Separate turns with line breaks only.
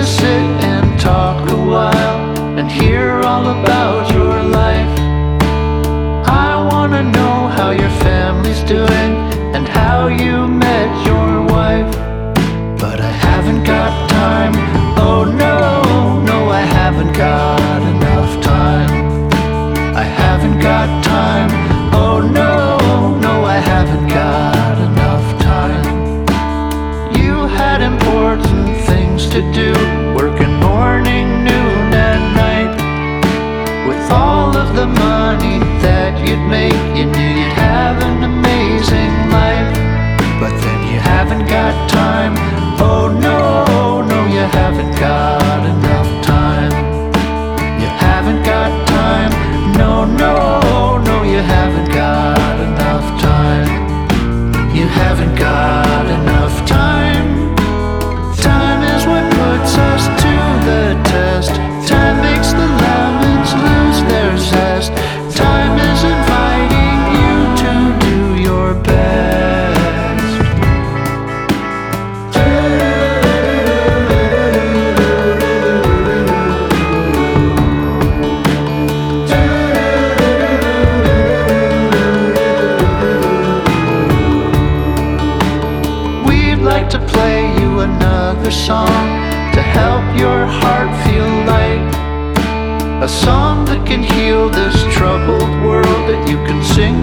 to sit and talk a while and hear all about your life. I wanna know how your family's doing and how you met your wife. But I haven't got time, oh no, no, I haven't got enough time. I haven't got time, oh no, no, I haven't got enough time. You had important things to do, working morning, noon and night. With all of the money that you'd make, you knew you'd have an amazing life. But then you haven't got time, oh no, no, you haven't got enough time. You haven't got time, no, no, no, you haven't got enough time. You haven't got enough time. Time is what puts us to the test. Time makes the lemons lose their zest. Time is inviting you to do your best. Like to play you another song to help your heart feel light. A song that can heal this troubled world, that you can sing